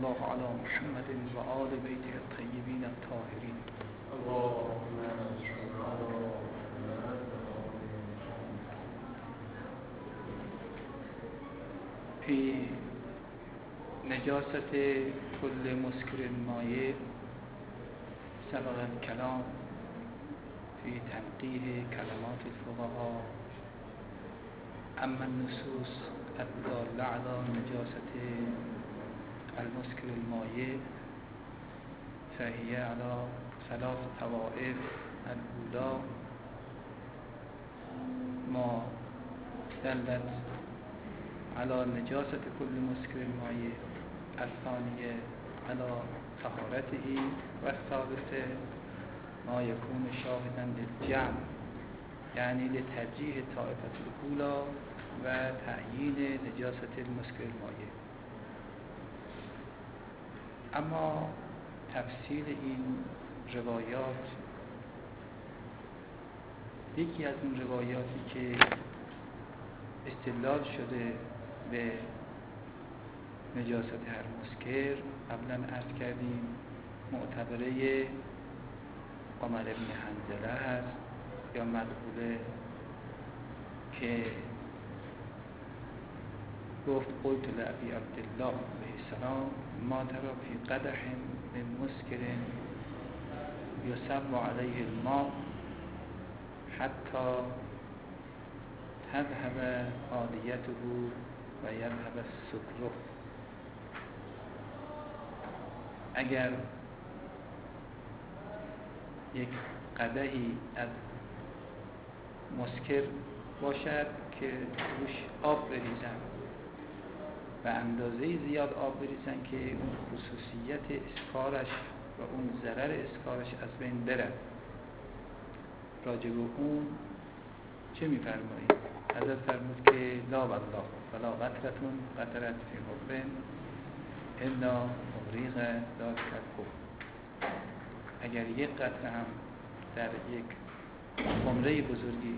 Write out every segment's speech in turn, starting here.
الله علی محمد و آل بیته الطیبین الطاهرین. فی نجاست کل مسکر مایع سبق الکلام فی تنقیح کلمات الفقهاء اما النصوص الدالة على نجاسة المسكر المائع فهي على ثلاث طوائف. الأولى ما دلت على نجاسة كل مسكر مائع، الثانية على طهارته، والثالثة ما يكون شاهدا للجمع يعني لترجيح الطائفة الأولى و تعیین نجاست المسکر المائع. اما تفسیر این روایات، یکی از اون روایاتی که استدلال شده به نجاست هر مسکر، قبلا عرض کردیم معتبره عمر بن حنظله هست یا مقبوله که گفت قلت لأبي عبدالله علیه السلام ما ترى في قدح من مسكر يصب عليه الماء حتى تذهب عاديته و یذهب السكر. اگر یک قدحی از مسکر باشد که روش آب بریزن و اندازه زیاد آب بریزن که اون خصوصیت اسکارش و اون ضرر اسکارش از بین بره، راجع به اون چه می‌فرمایید؟ حضرت فرمود که لا والله ولا قطرتون قطرت فی حب الا مغریق ذاک الحب. اگر یک قطره هم در یک خمره بزرگی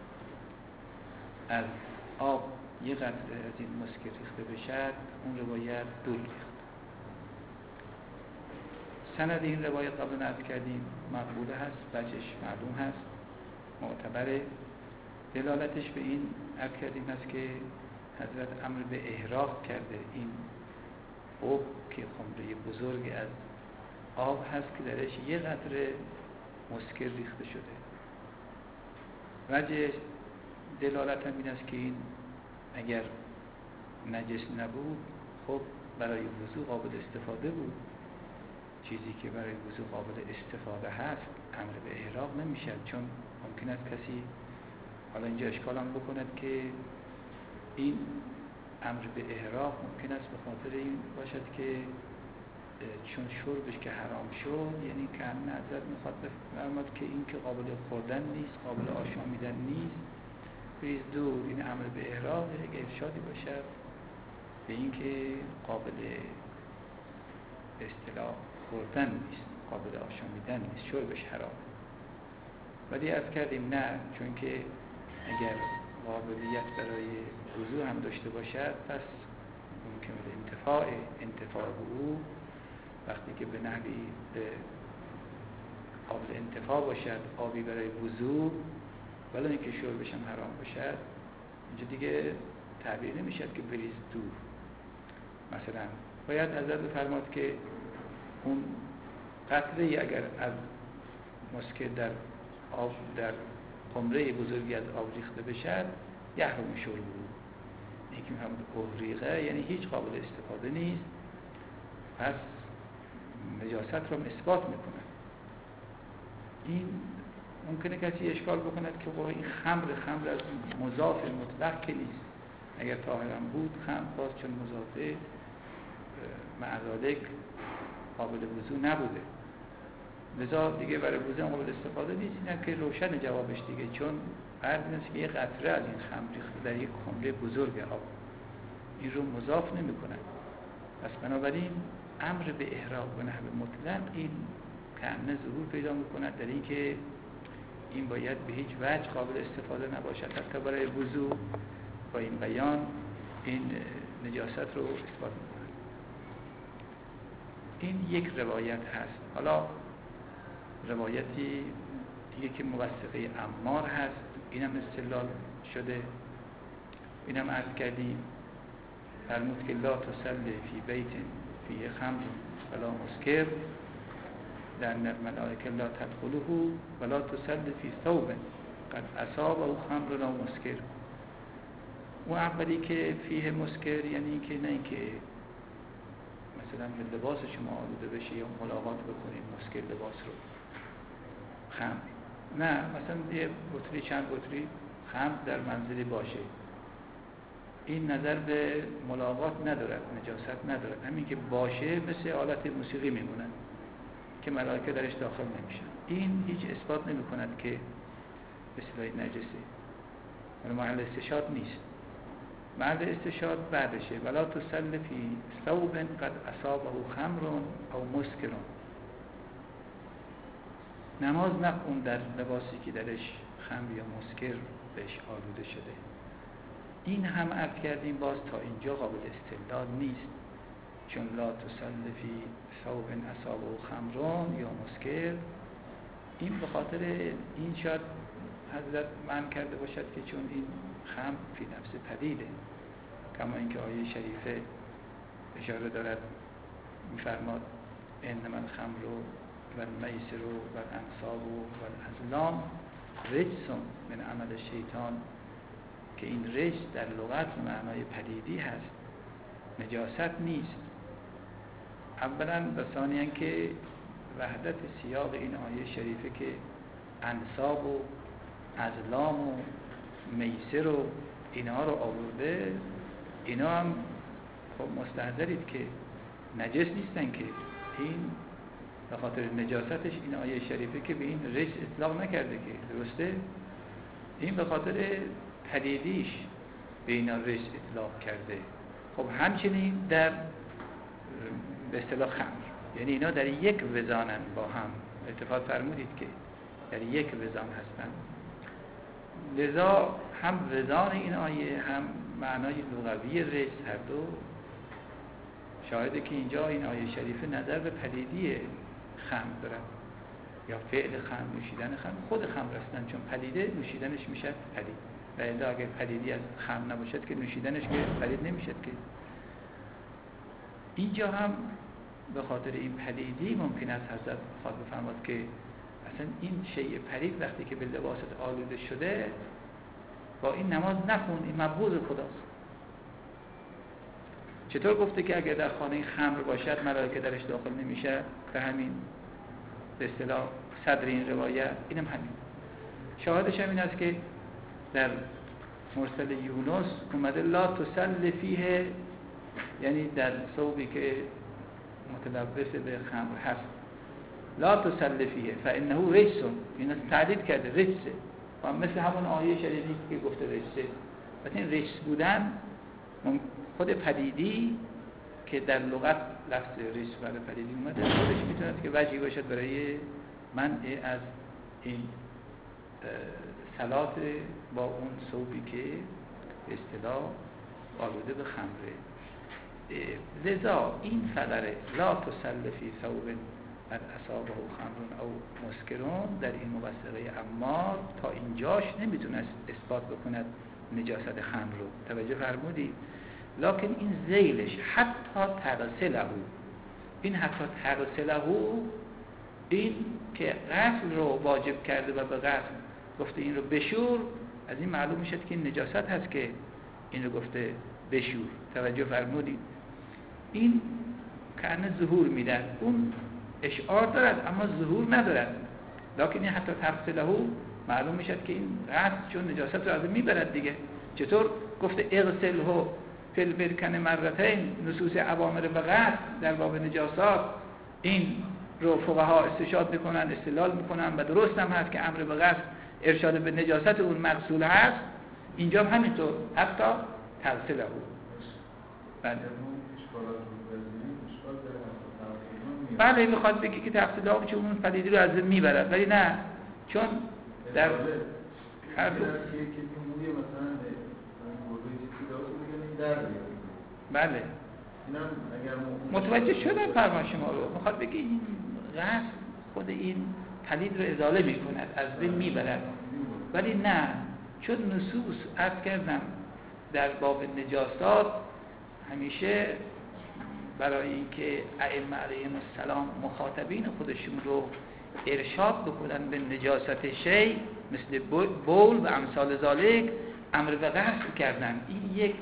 از آب یک قطره از این مسکر ریخته بشد، اون رو باید دور ریخت. سند این روایت قبل عرض کردیم مقبوله هست، وجهش معلوم هست، معتبره. دلالتش به این عرض کردیم هست که حضرت امر به احراق کرده این حب که خمره بزرگ از آب هست که درش یک قطره مسکر ریخته شده. وجه دلالت هم این است که این اگر نجس نبود خب برای وضو قابل استفاده بود. چیزی که برای وضو قابل استفاده هست امر به احراق نمیشه، چون ممکن است کسی حالا اینجا اشکال هم بکند که این امر به احراق ممکن است به خاطر این باشد که چون شربش که حرام شد، یعنی که هم نظر میخواد بفرماد که این که قابل خوردن نیست، قابل آشامیدن نیست، بریز دور. این امر به احراق یک ارشادی باشد به این که قابل اصطلاح خوردن نیست، قابل آشامیدن نیست، شربش حرام. ولی عرض کردیم نه، چون که اگر قابلیت برای وضو هم داشته باشد پس ممکن انتفاع به او وقتی که به نحوی قابل انتفاع باشد، آبی برای وضو، ولی اینکه شربش هم حرام باشد، اینجا دیگه تعبیر نمیشد که بریز دور. مثلا باید حضرت بفرماد که اون قطره اگر از مسکر در آب در خمره بزرگی از آب ریخته بشد، یحرم شربه، این که هم احریقه یعنی هیچ قابل استفاده نیست، پس نجاست را اثبات میکنه. این ممکنه کسی اشکال بکند که این خمر از مضاف مطلق که نیست، اگر طاهرم بود خمر باز چون مضافه معذالک قابل وضو نبوده، لذا دیگه برای وضو قابل استفاده نیست. اینه که روشن جوابش دیگه، چون فرض نیست که یک قطره از این خمر ریخته در یک خمره بزرگ آب، این رو مضاف نمی کنن. پس بنابراین امر به احراق و نحو مطلق این کأنه ظهور پیدا میکند در این که این باید به هیچ وجه قابل استفاده نباشد، حتی برای وضو. با این بیان این نجاست رو اثبات میکنند. این یک روایت هست. حالا روایتی دیگه که موثقه عمار هست، اینم استدلال شده، اینم عرض کردیم. فرمود که لا تصلی فی بیت فیه خمر ولا مسکر لأن الملائکه لا تدخله ولا تصلی فی ثوب قد اصابه خمر و مسکر. اون اولی که فیه مسکر یعنی که نه اینکه مثلا به لباس شما آلوده بشه یا ملاقات بکنید مسکر لباس رو خمر، نه مثلا یه بطری چند بطری خمر در منزلی باشه، این نظر به ملاقات ندارد، نجاست ندارد، همین که باشه مثل آلت موسیقی میمونن که ملائکه درش داخل نمیشن. این هیچ اثبات نمی کند که به اصطلاح نجسه، محل استشهاد نیست. محل استشهاد بعدشه ولا تصلی فی ثوب قد اصابه خمر او مسکر. نماز نخون در لباسی که درش خمر یا مسکر بهش آلوده شده. این هم عرض کردیم باز تا اینجا قابل استدلال نیست، چون لا تصلی فی ثوب اصابه خمر یا مسکر، این به خاطر این شاید حضرت منع کرده باشد که چون این خمر فی نفس پدیده، کما اینکه آیه شریفه اشاره دارد می‌فرماد انما الخمر و المیسر و الانصاب و الازلام رجس من عمل شیطان، که این رجس در لغت معنای پلیدی هست، نجاست نیست. اولا و ثانیاً که وحدت سیاق این آیه شریفه که انصاب و ازلام و میسر و اینا رو آورده، اینا هم خب مستحضرید که نجس نیستن، که این به خاطر نجاستش این آیه شریفه که به این رجس اطلاق نکرده، که درسته این به خاطر پلیدیش به اینا رجس اطلاق کرده. خب همچنین در به اصطلاح خمر، یعنی اینا در یک وزانن، با هم اتفاق فرمودید که در یک وزان هستن، لذا هم وزان این آیه هم معنای لغوی رجس هر دو شاهده که اینجا این آیه شریفه نظر به پلیدی خمر دارد، یا فعل خمر، نوشیدن خمر، خود خمر هستن، چون پلیده نوشیدنش میشد پلید، و الا اگر پلیدی از خمر نباشد که نوشیدنش که پلید نمیشد. که اینجا هم به خاطر این پلیدی ممکن است حضرت خواهد بفرماد که اصلا این شیء پلید وقتی که به لباست آلوده شده با این نماز نخون، این مبغوض خداست. چطور گفته که اگر در خانه خمر باشد ملائکه درش داخل نمیشه؟ به همین به اصطلاح صدر این روایت اینم همین. شاهدش هم این است که در مرسل یونس اومده لا تصلی فیه، یعنی در ثوبی که متلبس به خمر هست، لا تصلی فیه فانه رجس، این تعدید کرده رجسه، و مثل همون آیه شریفی که گفته رجسه. پس این رجس بودن خود پلیدی که در لغت لفظ رجس برای پلیدی اومده خودش میتونه که وجهی باشد برای منع از این صلات با اون ثوبی که به اصطلاح آلوده به خمره. لذا این فقره لا تصلی فی ثوب قد اصابه خمر او مسکرون در این موثقه عمار تا اینجاش نمیتونست اثبات بکند نجاست خمر رو، توجه فرمودید؟ لکن این ذیلش حتی تغسله، این حتی تغسله، این که غسل رو واجب کرده و به غسل گفته این رو بشور، از این معلوم میشه که این نجاست هست که این رو گفته بشور، توجه فرمودید؟ این کأنه ظهور میدن، اون اشعار دارد اما ظهور ندارد، لکن این حتی تغسله معلوم میشه که این غسل چون نجاست رو از این میبرد دیگه. چطور گفته اغسله فی البرکن مرتین، نصوص اوامر به غسل در باب نجاسات این رو فقها استشهاد میکنن، استدلال میکنن و درست هم هست که امر به غسل ارشاد به نجاست اون مغسول هست، اینجا هم همینطور حتی تغسله. بله میخواد بگی که تغسله ها چون اون پلیدی رو از ذهن میبرد، ولی نه، چون در هر دو بله اینم اگر متوجه شدم فرمان شما رو. میخواد بگه این غسل خود این پلید رو ازاله میکند، از بین میبرد، ولی نه، چون نصوص عرض کردم در باب نجاسات همیشه برای اینکه ائمه علیهم السلام مخاطبین خودشون رو ارشاد بکنن به نجاست شیء مثل بول و امثال ذالک امر به غسل کردن. این یک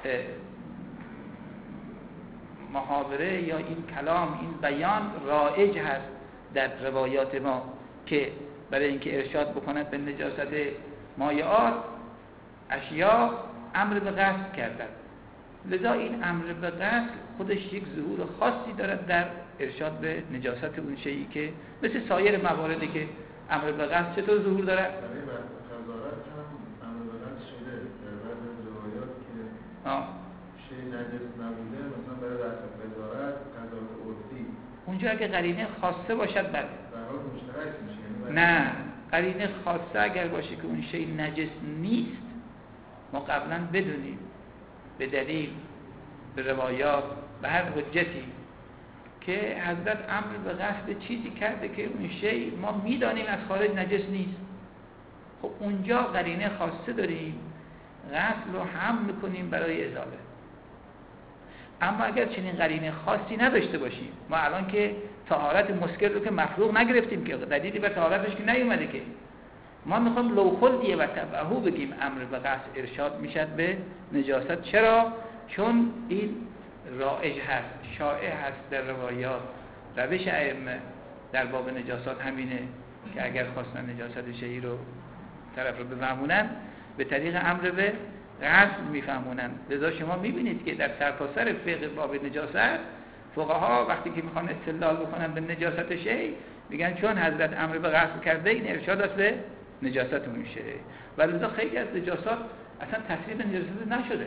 محاوره یا این کلام، این بیان رایج هست در روایات ما که برای اینکه ارشاد بکنند به نجاست مایعات اشیا امر به غسل کردن. لذا این امر به غسل خودش یک ظهور خاصی دارد در ارشاد به نجاست اون شیئی که مثل سایر مواردی که امر به غسل چطور ظهور دارد. برای قضاوت هم امر به غسل شده در بعضی از روایات که شیء نجس نبوده، مثلا برای رفع قضاوت عرفی اونجا اگه قرینه خاصه باشد بله، در حال مشترک میشه. نه، قرینه خاصه اگر باشه که اون شیء نجس نیست، ما قبلا بدونیم به دلیل، به روایات، به هر حجتی که حضرت امر به غسل چیزی کرده که اون شیء ما میدانیم از خارج نجس نیست، خب اونجا قرینه خاصه داریم، غسل رو حمل میکنیم برای ازاله. اما اگر چنین قرینه خاصی نداشته باشیم، ما الان که طهارت مسکر رو که مفروغ نگرفتیم که دلیلی به طهارتش که نیومده که، ما میخوام لو خلدیه و تبعهو بگیم امر به غسل ارشاد میشد به نجاست. چرا؟ چون این رایج هست، شایع هست در روایات، روش ائمه در باب نجاسات همینه که اگر خواستن نجاست شیئی رو طرف رو بفهمونن به طریق امر به غسل میفهمونن. لذا شما میبینید که در سرتاسر فقه باب نجاست فقها وقتی که میخوان استدلال بکنن به نجاست شیء میگن چون حضرت امر به غسل کرده این ارشاد است به نجاست اون شیء. و لذا خیلی از نجاسات اصلا تصریح نجاست نشده.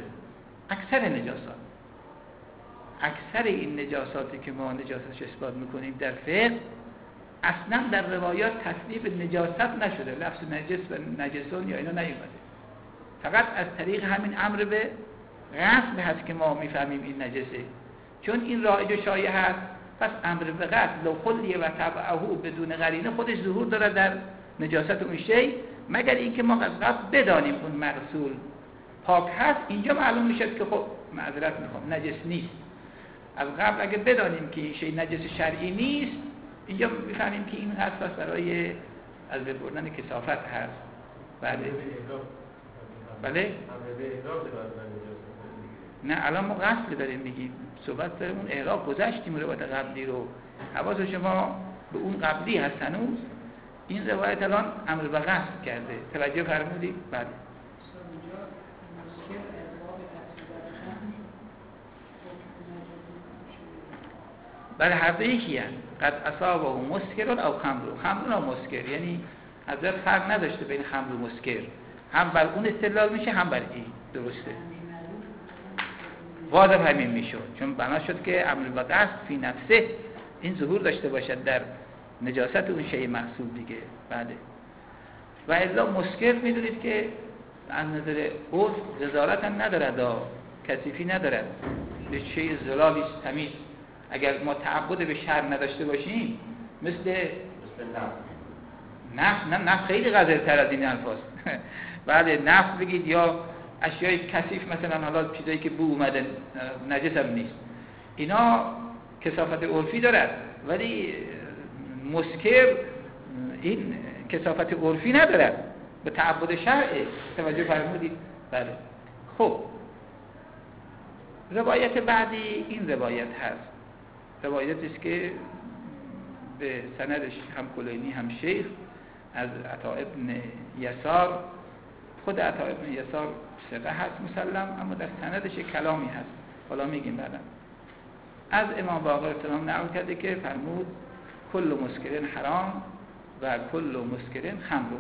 اکثر این نجاساتی که ما نجاستش اثبات میکنیم در فقه اصلا در روایات تصریح نجاست نشده، لفظ نجس و نجسون یا اینا نیومده، فقط از طریق همین امر به غسل هست که ما میفهمیم این نجسه. چون این رایج و شایع هست، پس امر به غسل لو خلیه و تبعهو بدون قرینه خودش ظهور داره در نجاست اون شیء، مگر اینکه ما از قبل بدانیم اون مغسول پاک هست. اینجا معلوم میشه که خب معذرت میخوام نجس نیست. از قبل اگه بدانیم که این شیء نجس شرعی نیست، اینجا میفهمیم که این هست پس برای از بردن کثافت هست. بله؟ نه الان ما غسل داریم میگیم، صحبت داریم اون اعراب گذشتیم روایت قبلی رو، حواس شما به اون قبلی هست هنوز. این روایت الان امر به غسل کرده، توجه فرمودید؟ بله. بله هر دو یکی هست، قد اصابه مسکرون او خمرون او مسکر، یعنی حضرت فرق نداشته بین خمر و مسکر، هم بر اون استدلال میشه هم بر این. درسته، واضح همین میشد، چون بنا شد که امر به غسل فی نفسه این ظهور داشته باشد در نجاست اون شیء محصول دیگه. بله. و الا مسکر میدونید که از نظر عرف غزارت هم ندارد، کثیفی ندارد، به شیء زلالی تمیز. اگر ما تعبد به شرع نداشته باشیم مثل نفس خیلی غزرتر از این الفاظ بله نفس بگید یا اشیای کثیف، مثلا حالا چیزایی که بو اومده نجس هم نیست، اینا کثافت عرفی دارد، ولی مسکر این کثافت عرفی ندارد، به تعبد شرعه. توجه فرمودید؟ بله. خب روایت بعدی این روایت هست، روایتی است که به سندش هم کلینی هم شیخ از عطا ابن یسار، خود عطا ابن یسار ثقه هست مسلم، اما در سندش کلامی هست، حالا میگیم بعدا. از امام باقر اسلام نقل کرده که فرمود کل مسکرین حرام و کل مسکرین خمر.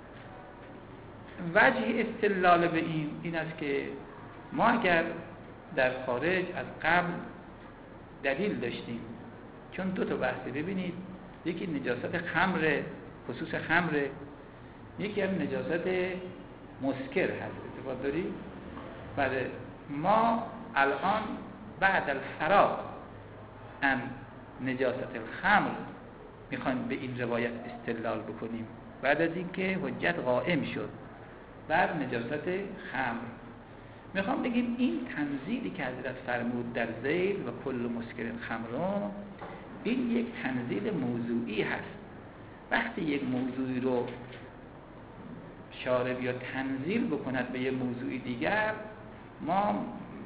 وجه استدلال به این است که ما اگر در خارج از قبل دلیل داشتیم، چون دو تا بحثی ببینید، یکی نجاست خمر، خصوص خمر، یکی هم نجاست مسکر هست، ارتباط داری؟ بله ما الان بعد الفراغ عن نجاست الخمر میخوایم به این روایت استدلال بکنیم، بعد از اینکه حجت قائم شد بر نجاست خمر. میخوام بگیم این تنزیلی که حضرت فرمود در ذیل و کل مسکر خمرون، این یک تنزیل موضوعی هست. وقتی یک موضوعی رو شارع یا تنزیل بکند به یک موضوع دیگر، ما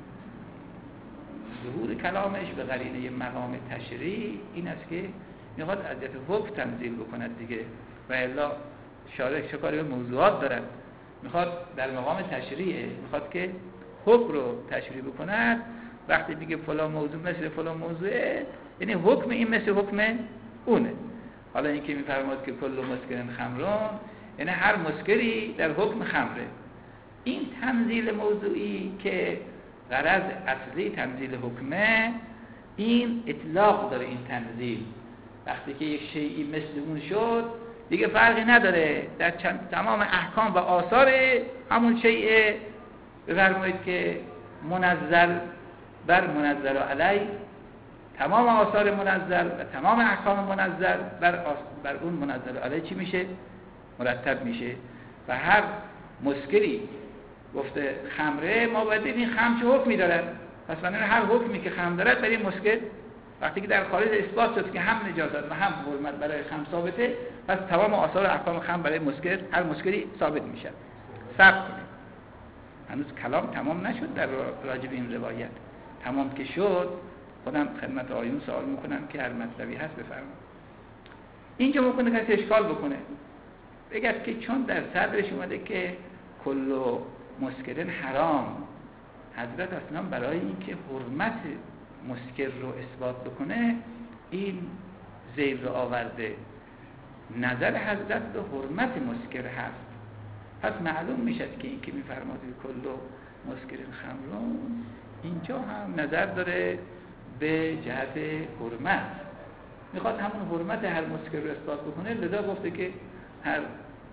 ظهور کلامش به قرینه مقام تشریع این است که میخواد عدت حکم تنزیل بکند دیگه، و الا شارع چه کاری به موضوعات دارد، میخواد در مقام تشریعه، میخواد که حکم رو تشریع بکند. وقتی میگه فلان موضوع مثل فلان موضوعه، یعنی حکم این مثل حکم اونه. حالا این که میفرماد که کل مسکرین خمرون، یعنی هر مسکری در حکم خمره. این تنزیل موضوعی که غرض اصلی تنزیل حکمه، این اطلاق داره. این تنزیل وقتی که یک شیئی مثل اون شد دیگه فرقی نداره، در تمام احکام و آثار همون شیء بفرمایید که منزل بر منزل علی، تمام آثار منزل و تمام احکام منزل بر اون منزل علی چی میشه؟ مرتب میشه. و هر مسکری گفته خمره، ما باید ببینیم خمر چه حکمی دارد. پس بنابراین هر حکمی که خمر دارد برای مسکر، وقتی که در خارج اثبات شد که هم نجاست و هم حرمت برای خمر ثابته، پس تمام آثار احکام خمر برای مسکر، هر مسکری ثابت میشه. صبر کنید، هنوز کلام تمام نشد در راجع به این روایت. تمام که شد خودم خدمت آیون سوال میکنم که هر مطلبی هست بفرمایید. اینجا ممکنه کسی اشکال بکنه، بگه که چون در صدرش اومده که کل مسکرین حرام، حضرت اصلا برای اینکه حرمت مسکر رو اثبات بکنه این ذیل رو آورده. نظر حضرت به حرمت مسکر هست، پس معلوم میشه که این که میفرماده کل مسکرین خمرون، اینجا هم نظر داره به جهت حرمت، میخواد همون حرمت هر مسکر رو اثبات بکنه، لذا گفته که هر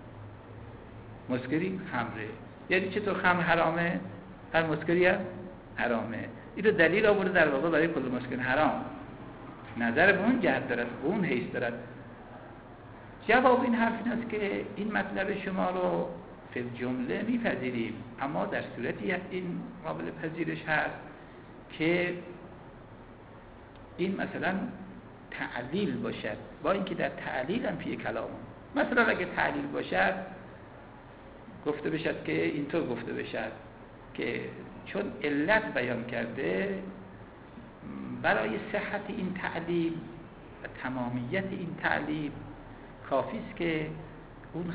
مسکری خمره. یعنی چطور خمر حرامه؟ هر مسکری هم حرامه. این رو دلیل آورده در واقع برای کل مسکر حرام. نظر به اون جهت دارد، به اون حیث دارد. جواب این حرف این است که این مطلب شما رو فی الجمله میپذیریم، اما در صورتی این قابل پذیرش هست که این مثلا تعلیل باشد، با اینکه در تعلیل هم فی کلام. مثلا اگه تعلیل باشد گفته بشد که اینطور گفته بشد که چون علت بیان کرده برای صحت این تعلیل و تمامیت این تعلیل کافی است که اون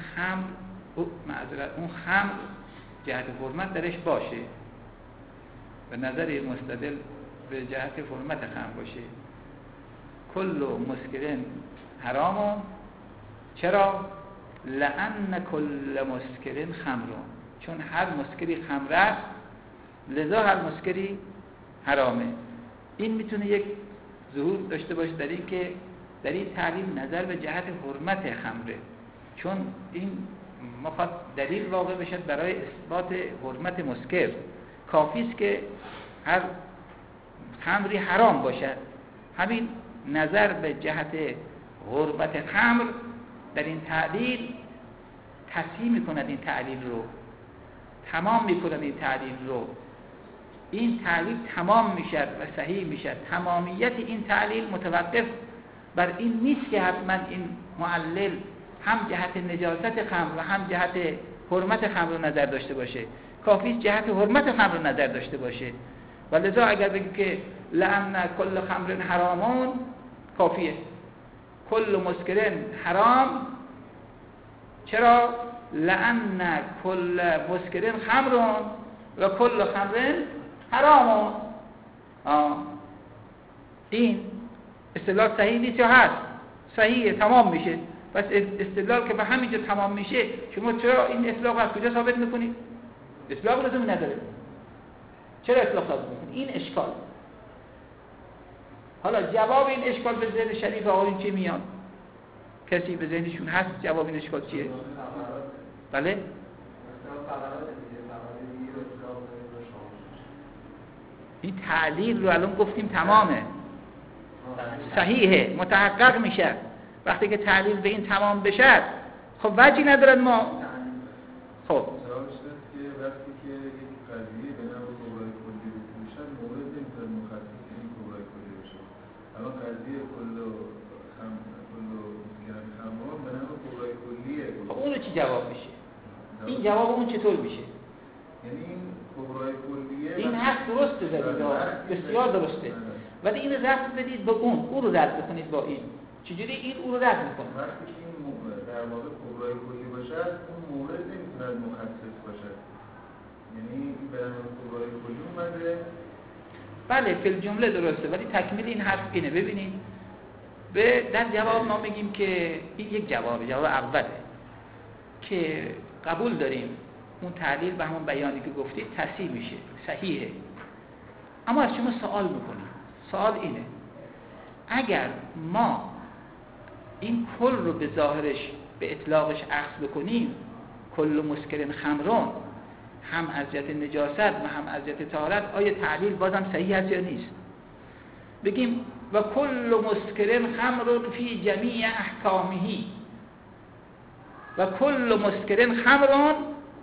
خمر جهت حرمت درش باشه، به نظر مستدل به جهت حرمت خمر باشه. کل مسکرین حرام، چرا؟ لأن کل مسکرین خمرون، چون هر مسکری خمر است لذا هر مسکری حرامه. این میتونه یک ظهور داشته باشه در این که در این تعلیم نظر به جهت حرمت خمره، چون این مخاط دلیل واقع بشد برای اثبات حرمت مسکر. کافی است که هر خمری حرام باشد. همین نظر به جهت حرمت خمر در این تعلیل تصحیح میکند، این تعلیل رو تمام میکند. این تعلیل رو، این تعلیل تمام میشد و صحیح میشد. تمامیت این تعلیل متوقف بر این نیست که حتما این معلل هم جهت نجاست خمر و هم جهت حرمت خمر رو نظر داشته باشه. کافی جهت حرمت خمر رو نظر داشته باشه. و لذا اگر بگیم که لأن کل خمر حرامون، کافیه. کل مسکرین حرام، چرا؟ لأن کل مسکرین خمرون و کل خمرین حرامون. این استدلال صحیح نیست یا هست؟ صحیحه، تمام میشه. پس استدلال که به همینجا تمام میشه، شما چرا این اطلاق از کجا ثابت میکنید؟ اطلاق لزومی نداره. چرا اطلاق ثابت میکنید؟ این اشکال. حالا جواب این اشکال به ذهن شریف آقایون چی میاد؟ کسی به ذهنشون هست جواب این اشکال چیه؟ بله؟ این تعلیل رو الان گفتیم تمامه، صحیحه، متحقق میشه. وقتی که تعلیل به این تمام بشه خب وجهی ندارد ما. خب وقتی که یک قضیه به نام کبرای کلی بشه مورد نمیتونه مخصص این کبرای کلی بشه. اما قضیه کلو مسکن خمران به نام کبرای کلیه. خب اونو چی جواب میشه؟ این جواب اون چطور میشه؟ یعنی این کبرای کلیه این حق درسته زدید، بسیار درسته، ولی این رو ربط بدید به اون رو رد بکنید با این. چجوری این اون رو رد میکنه؟ وقتی که این در واقع کبرای کلی باشه اون مورد نمیتونه مخصص باشه. یعنی به نام کبرای کلی اومده. بله فی الجمله درسته، ولی تکمیل این حرف اینه. ببینید در جواب ما میگیم که این یک جواب اوله که قبول داریم اون تعلیل به همون بیانی که گفتید تصحیح میشه، صحیحه. اما از شما سوال میکنیم، سوال اینه اگر ما این کل رو به ظاهرش به اطلاقش اخذ بکنیم، کل مسکرین خمرون، هم از جهت نجاست و هم از جهت طهارت، آیا تعلیل بازم صحیح هست یا نیست؟ بگیم و کل مسکرین خمرون فی جمیع احکامهی، و کل مسکرین خمرون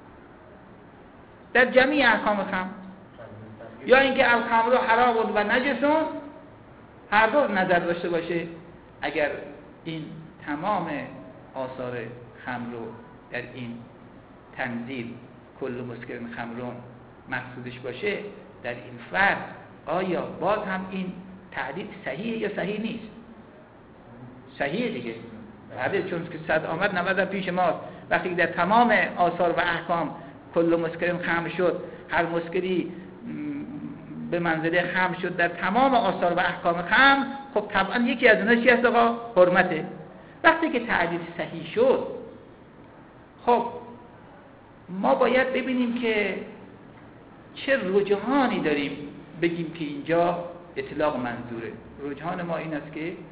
در جمیع احکام خمر، یا اینکه الخمر حرام و نجسون، هر دو نظر داشته باشه. اگر این تمام آثار خمر رو در این تنزیل کل مسکرین خمرون مقصودش باشه، در این فرد آیا باز هم این تعلیل صحیحه یا صحیح نیست؟ صحیحه دیگه. بله، چون که صد آمد 90 پیش ماست. وقتی در تمام آثار و احکام کل مسکرین خمر شد، هر مسکری به منزله خمر شد در تمام آثار و احکام خمر، خب طبعا یکی از اونها چی هست آقا؟ حرمته. وقتی که تعلیل صحیح شد، خب ما باید ببینیم که چه رجحانی داریم بگیم که اینجا اطلاق منظوره. رجحان ما این است که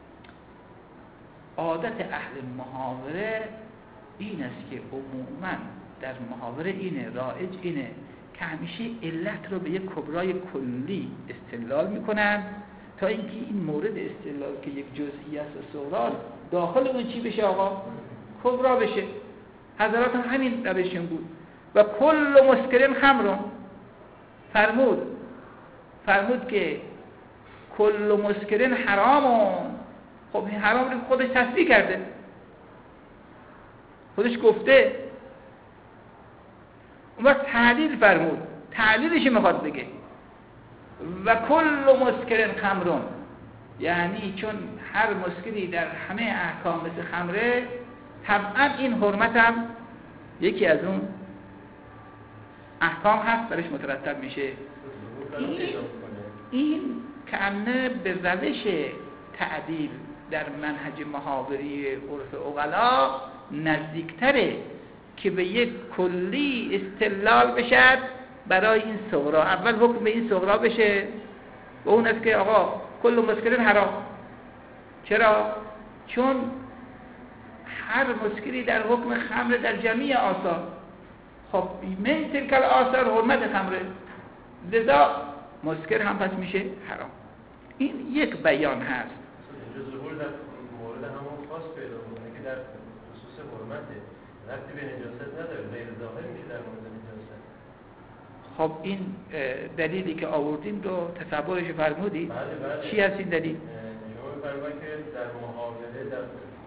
عادت اهل محاوره این است که عموما در محاوره اینه، رایج اینه که همیشه علت رو به یک کبرای کلی استدلال میکنن تا اینکه این مورد استدلال که یک جزئی است و صغرا داخل اون چی بشه آقا؟ کبرا بشه. حضرات هم همین روششون بود. و کل مسکرین خمرون، فرمود که کل مسکرین حرامون. خب این حرام رو خودش تصریح کرده، خودش گفته. اون وقت تعلیل فرمود، تعلیلش میخواد بگه و کل مسکرین خمرون، یعنی چون هر مسکری در همه احکام مثل خمره، طبعا این حرمت هم یکی از اون احکام هست برش مترتب میشه. این کأنه به روش تعدیل در منهج محاوری عرف عقلا نزدیکتره که به یک کلی استدلال بشد برای این صغرا. اول حکم به این صغرا بشه و اون است که آقا کل مسکرین حرام. چرا؟ چون هر مسکری در حکم خمر در جمیع آثار، خب من تلک آثار حرمت خمره، لذا مسکر هم پس میشه حرام. این یک بیان هست. ظهور در مورد همون خاص پیدا میکنه که در خصوص حرمته، ربطی به نجاست نداره، غیر ظاهر میشه در مورد نجاست. خب این دلیلی که آوردیم رو تصورش فرمودید؟ بله. چی هست این دلیل؟ شما فرمایید که در محاوره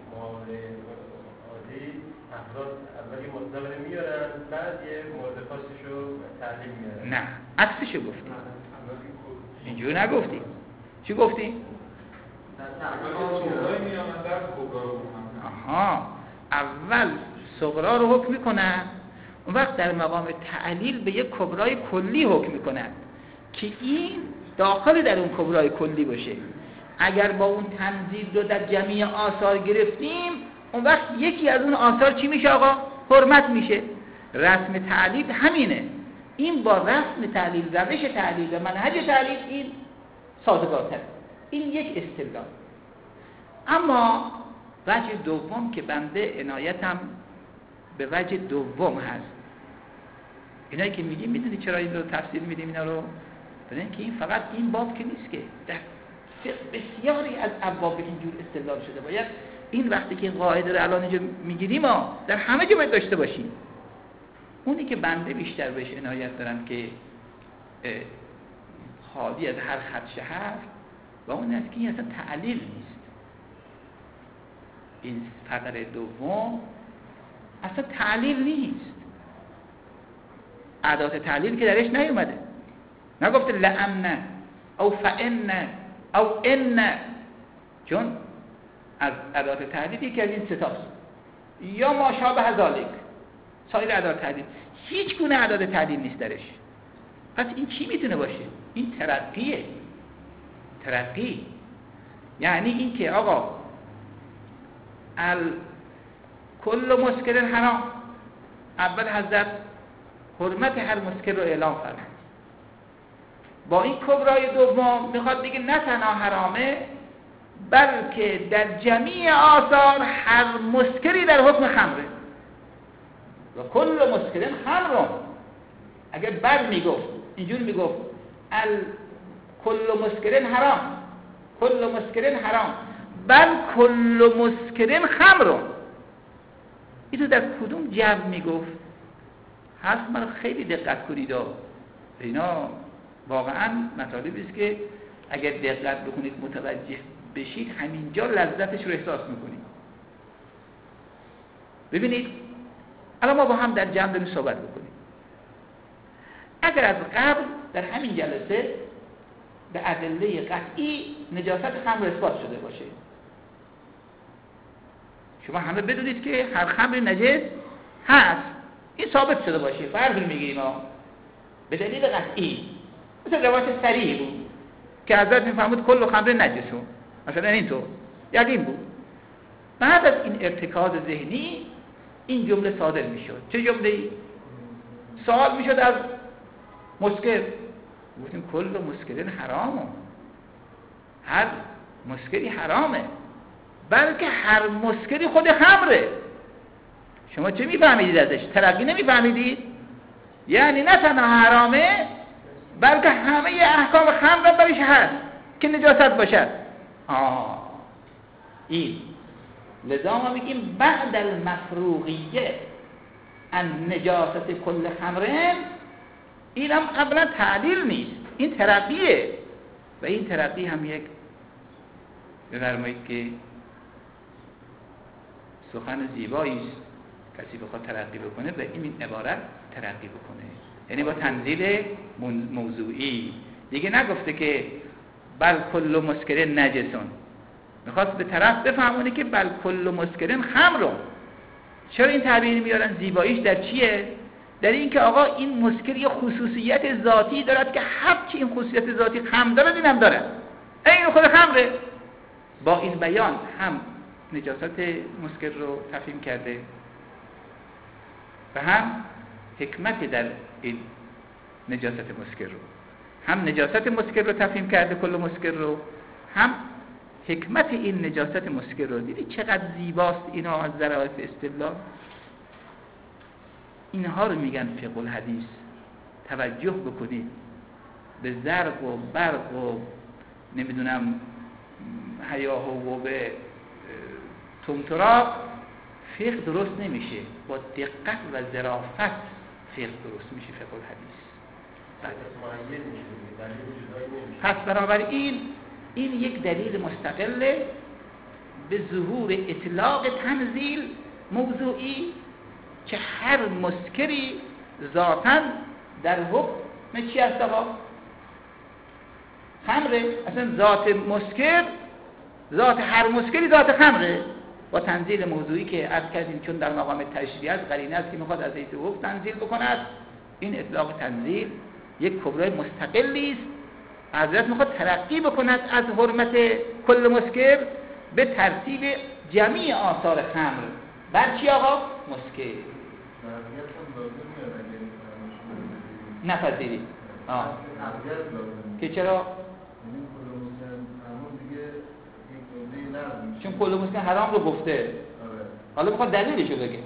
عادی افراد اولی مطلق میارن، بعد یه مورد خاصش رو تعلیم میارن. نه، عکسشو گفتیم. اینجور نگفتیم. چی گفتیم؟ آها، اول صغرا رو حکم میکنن، اون وقت در مقام تعلیل به یک کبرای کلی حکم میکنن که این داخل در اون کبرای کلی باشه. اگر با اون تنزیل رو در جمیع آثار گرفتیم، اون وقت یکی از اون آثار چی میشه آقا؟ حرمت میشه. رسم تعلیل همینه. این با رسم تعلیل، روش تعلیل و منهج تعلیل این سازگارتره. این یک استدلال. اما وجه دوم که بنده عنایتم به وجه دوم هست. اینایی که میگیم میدونی چرا این رو تفسیر میدیم اینا رو؟ برای اینکه این فقط این باب که نیست که در بسیاری از ابواب اینجور استدلال شده. باید این وقتی که قاعده رو الان اینجا میگیریم ما در همه جا باید داشته باشیم. اونی که بنده بیشتر بهش عنایت دارم که خالی از هر خدشه هست و اون است که این اصلا تعلیل نیست. این فقره دوم اصلا تعلیل نیست، ادات تعلیل که درش نیومده، نگفته لأمن او فإن او ان، چون از ادات تعلیل یکی از این ستاست یا ما شابه ذالک. سایر ادات تعلیل هیچ گونه ادات تعلیل نیست درش. پس این چی میتونه باشه؟ این ترقیه. ترقی یعنی این که آقا کل مسکر حرام، اول حضرت حرمت هر مسکر رو اعلام فرمود. با این کبرای دوم میخواد بگه نه تنها حرامه بلکه در جمیع آثار هر مسکری در حکم خمره و کل مسکرین خمرون. اگر بر میگفت اینجور میگفت کل مسکرین حرام، کل مسکرین حرام بل کل مسکرین خمرون، اینو در کدوم جو میگفت؟ هست من خیلی دقت کنید اینا واقعا مطالبی است که اگر دقت بکنید متوجه بشید همینجا لذتش رو احساس میکنید. ببینید الان ما با هم در جمع داریم صحبت بکنیم. اگر از قبل در همین جلسه به ادله قطعی نجاست خمر اثبات شده باشه، شما همه بدونید که هر خمر نجس هست، این ثابت شده باشه، فرض میگیریم به دلیل قطعی، مثل روایت صریح بود که حضرت میفرمود کل خمر نجسون، مثلا اینطور یقین بود. بعد از این ارتکاز ذهنی این جمله صادر میشد. چه جمله‌ای؟ سوال میشد از مسکر، گفتیم کل مسکرین حرامه، هر مسکری حرامه بلکه هر مسکری خود خمره. شما چه میفهمیدید ازش؟ ترقی نمیفهمیدید؟ یعنی نه تنها حرامه بلکه همه احکام خمر برش هست که نجاست باشد. این لذا ما میگیم بعد المفروغیه ان نجاست کل خمرین، این هم اولا تعلیل نیست، این ترقیه و این ترقی هم یک بفرمایید که سخن زیبایی است. کسی بخواد ترقی بکنه و این عبارت ترقی بکنه، یعنی با تنزیل موضوعی دیگه نگفته که بل کل مسکرین نجسون، میخواست به طرف بفهمونه که بل کل مسکرین خمرون. چرا این تعبیر میارن؟ زیباییش در چیه؟ در این که آقا این مسکر یه خصوصیت ذاتی دارد که هر چی این خصوصیت ذاتی خمر دارد این هم دارد، این خود خمره. با این بیان هم نجاست مسکر رو تفهیم کرده و هم حکمت در این نجاست مسکر رو، هم نجاست مسکر رو تفهیم کرده کل مسکر رو، هم حکمت این نجاست مسکر رو. دیدی چقدر زیباست اینا از ظرافت استدلال. اینها رو میگن فقه الحدیث. توجه بکنید، به زرق و برق و نمیدونم هیاه و به تمتراق فقه درست نمیشه، با دقت و ظرافت فقه درست میشه فقه الحدیث. پس بنابراین این یک دلیل مستقله به ظهور اطلاق تنزیل موضوعی که هر مسکری ذاتاً در حکم چی هست آقا؟ خمره. اصلا ذات مسکر، ذات هر مسکری ذات خمره. با تنزیل موضوعی که عرض کردیم چون در مقام تشریع است، قرینه است که میخواد از حیث حکم تنزیل بکند، این اطلاق تنزیل یک کبرای مستقلی است. حضرت میخواد ترقی بکند از حرمت کل مسکر به ترتیب جمیع آثار خمر. بر چی آقا؟ مسکر. نپذیرید که چرا؟ چون کل مسکر حرام رو گفته. حالا میخواد دلیلشو بگه.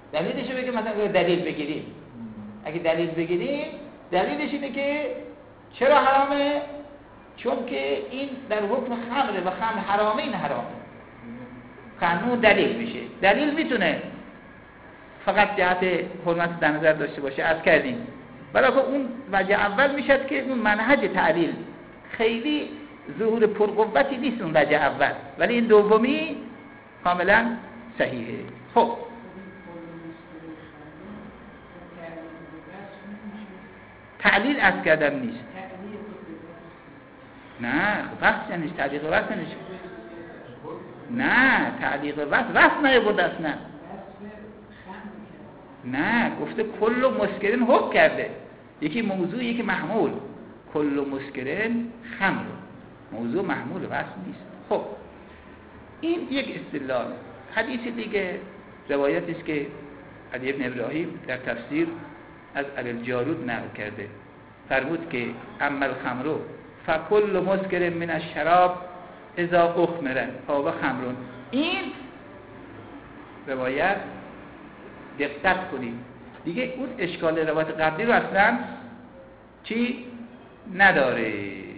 مثلا دلیل بگیریم. اگه دلیل بگیریم دلیلش اینه که چرا حرامه؟ چون که این در حکم خمره و خمر حرامه، این حرامه. قانون دلیل میشه. دلیل میتونه فقط جهت حرمت در نظر داشته باشه، از کردیم. برای اون وجه اول میشد که اون منهج تعلیل خیلی ظهور پرقوتی نیست اون وجه اول، ولی این دومی کاملا صحیحه. خب تعلیل از کردن نیست. نه وقت یعنی تعلیق وقت نیست. نه تعلیق وقت نیابود اصلا. نه گفته کل مسکرین حکم کرده، یکی موضوع یکی محمول. کل مسکرین خمر، موضوع محمول وصف نیست. خب این یک استدلال. حدیث دیگه روایتی است که علی ابن ابراهیم در تفسیر از الجارود نقل کرده، فرمود که اما الخمر فکل مسکر من الشراب اذا اخمر فهو خمر. این روایت دقت کنید دیگه، اون اشکال روایت قبلی رو اصلا چی نداره.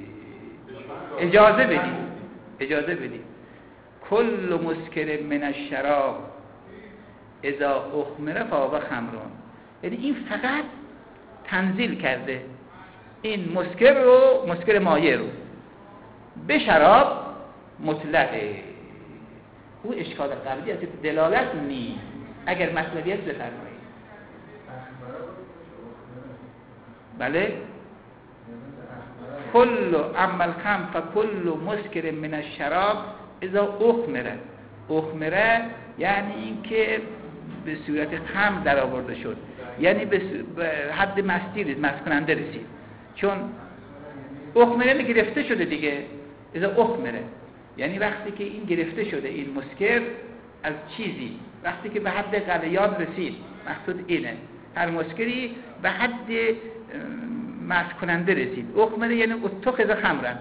اجازه بدید کل مسکر من الشراب اذا اخمر فهو خمر. یعنی این فقط تنزیل کرده این مسکر مایع رو به شراب مطلقه. او اشکال قبلی از دلالت نیست. اگر مطلبیت بفرمایید. بله کل عمل خم فکل مسکر من الشراب اذا اخمره یعنی این که به صورت خمر در آورده شد، یعنی به حد مستی مست کننده رسید. چون اخمره گرفته شده دیگه. اذا اخمره یعنی وقتی که این گرفته شده، این مسکر از چیزی وقتی که به حد غلیان رسید، مقصود اینه هر مسکری به حد مست کننده رسید. اخمره یعنی اتخذ خمرن،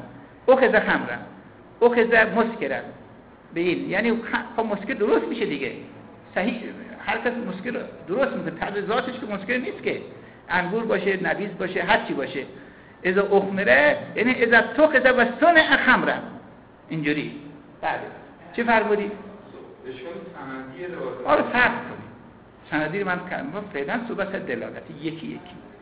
اخذ مسکرن به این، یعنی خب مسکر درست میشه دیگه. صحیح هر کس مسکر درست میشه، طبع ذاتش که مسکر نیست که، انگور باشه، نبیذ باشه، هر چی باشه. اذا اخمره یعنی اذا اتخذ و صنع خمرن. اینجوری. بله چه فرمودی؟ اشکال سندی روایت. آره فرق کنید. سندی رو من فعلا صحبت دلالتی یکی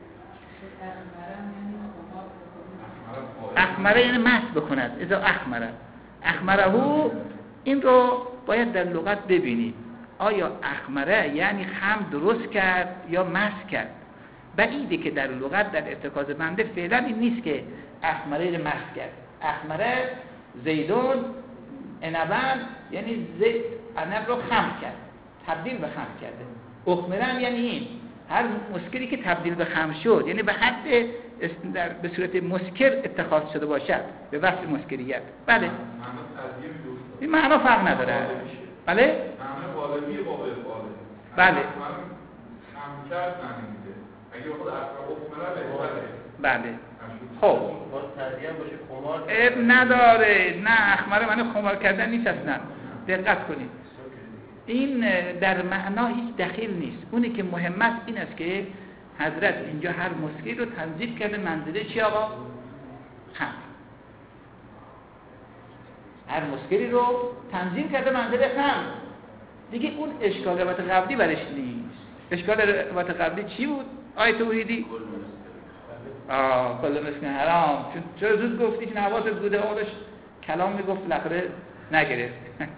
اخمره یعنی مست بکند. اذا اخمره این رو باید در لغت ببینید. آیا اخمره یعنی خم درست کرد یا مست کرد؟ بعیده که در لغت در ارتکاز بنده فعلا این نیست که اخمره رو مست کرد. اخمره زیدون عنبن یعنی عنب رو خم کرد، تبدیل به خم کرده. اخمره یعنی این هر مسکری که تبدیل به خم شد، یعنی به حد به صورت مسکر اتخاذ شده باشد به وصف مسکریت. بله این معنا فرق نداره. بله معنا غالبی واقع فاعل. بله خم کرد نمیده. اگه خود اخمره بهتره. بله خب باشه خمار اب نداره. نه اخمره معنی خمار کردن نیست اصلا. دقت کنید این در معنا هیچ دخیل نیست. اونی که مهم است این است که حضرت اینجا هر مسکری رو تنظیم کرده منزله چی آقا؟ خمر. هر مسکری رو تنظیم کرده منزله خمر دیگه. اون اشکال روایت قبلی برش نیست. اشکال روایت قبلی چی بود؟ آیه توحیدی کل مسکن حرام. چرا زود گفتی که نوازت بوده؟ آقاش کلام میگفت لخره نگرفت.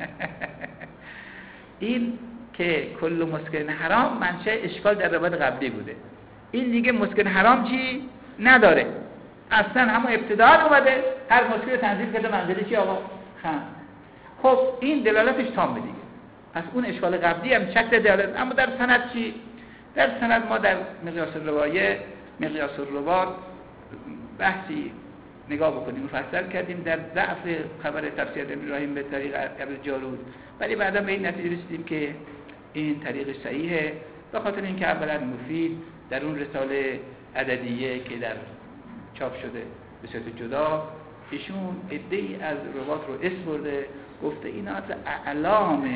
این که کل مسکن حرام منشأ اشکال در روایت قبلی بوده. این دیگه مسکن حرام چی نداره اصلا. همون ابتدا اومده هر مسکری تنظیم کرده منزله چی آقا؟ خمر. خب این دلالتش تامه دیگه. پس اون اشکال قبلی هم شکل دلالت. اما در سند چی؟ در سند ما در مقیاس الروات بحثی نگاه بکنیم مفصل کردیم در ضعف خبر تفسیر ابراهیم به طریق الجارود، ولی بعدا به این نتیجه رسیدیم که این طریق صحیحه، به خاطر اینکه اولا مفید در اون رساله عددیه که در چاپ شده به صورت جدا ایشون عده‌ای از روات رو اسم برده، گفته اینا از اعلام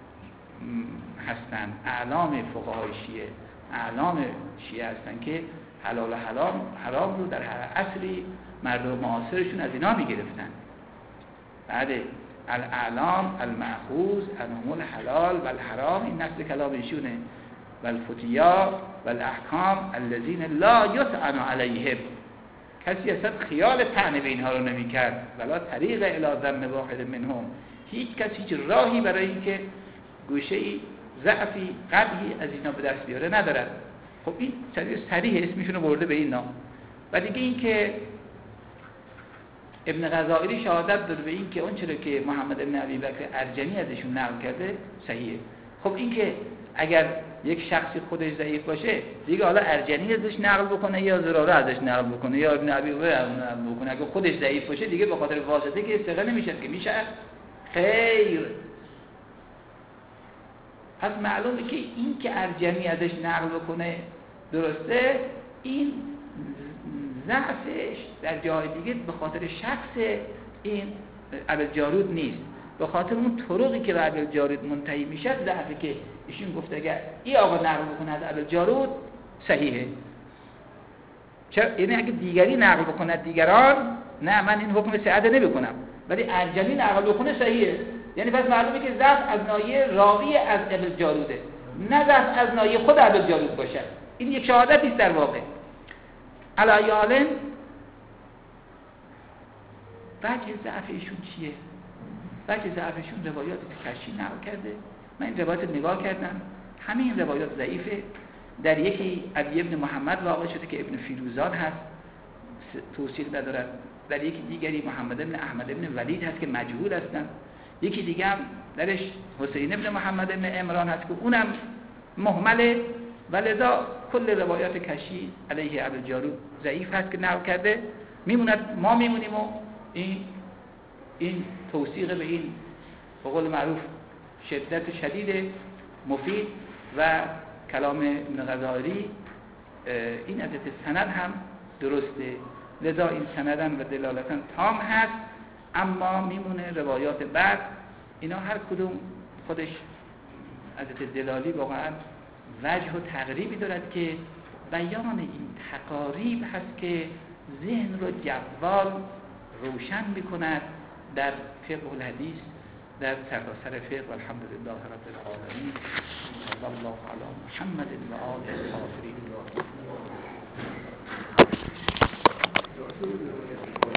هستن، اعلام فقهای شیعه، اعلام شیعه هستن که حلال و حرام رو در هر عصری مردم معاصرشون از اینا میگرفتن. بعد الاعلام المأخوذ عنهم الحلال والحرام، این نسل کلام ایشونه، والفتیا والاحکام الذین لا یطعن علیهم، کسی اصلا خیال طعن به اینها رو نمیکرد، ولا طریق الی ذم واحد منهم، هیچ کسی هیچ راهی برای اینکه گوشه‌ای ضعفی قبحی از اینا به دست بیاره ندارد. خب این صریح اسمشون برده به این نام. و دیگه این که ابن غزائری شهادت داده به این که اون چرا که محمد ابن ابی بکر ارجنی ازشون نقل کرده صحیحه. خب این که اگر یک شخصی خودش ضعیف باشه دیگه حالا ارجنی ازش نقل بکنه یا زراره ازش نقل بکنه یا ابن ابی نقل بکنه، اگه خودش ضعیف باشه دیگه به خاطر واسطه که استقرا نمیشه که میشه خیر. پس معلومه که این که ارجنی ازش نقل بکنه درسته، این ضعفش در جای دیگه به خاطر شخص این ابوالجارود نیست، به خاطر اون طرقی که به ابوالجارود منتهی میشه ضعفی که ایشون گفته اگر این آقا نقل بکنه از ابوالجارود صحیحه. چرا؟ یعنی اگه دیگری نقل بکنه دیگران، نه من این حکم صحت نمیکنم، ولی ارجنی نقل بکنه صحیحه. یعنی پس معلومه که ضعف از ناحیه راوی از ابوالجاروده، نه ضعف از ناحیه خود ابوالجارود باشه. این یک شهادتی است در واقع. علایالن وجه ضعف ایشون چیه؟ وجه ضعفشون روایاتی که کشی نقل کرده. من این روایات نگاه کردم، همه این روایات ضعیفه. در یکی علی ابن محمد واقع شده که ابن فیروزان هست، توثیق ندارد. در یکی دیگری محمد ابن احمد ابن ولید هست که مجهول هستن. یکی دیگه هم درش حسین ابن محمد ابن عمران هست که اونم مهمله، ولذا کل روایات کشی علیه ابوالجارود ضعیف هست که نقل کرده. میموند ما میمونیم و این توثیق به این به قول معروف شدت شدید مفید و کلام ابن غزائری این از سند هم درسته، لذا این سندن و دلالتا تام هست. اما میمونه روایات بعد، اینا هر کدوم خودش از دلالی واقعا وجه و تقریبی دارد که بیان این تقاریب هست که ذهن رو جوال روشن میکند در فقه الحدیث، در سراسر فقه. والحمدلله رب العالمین، صلی الله علی محمد و آله الطاهرین.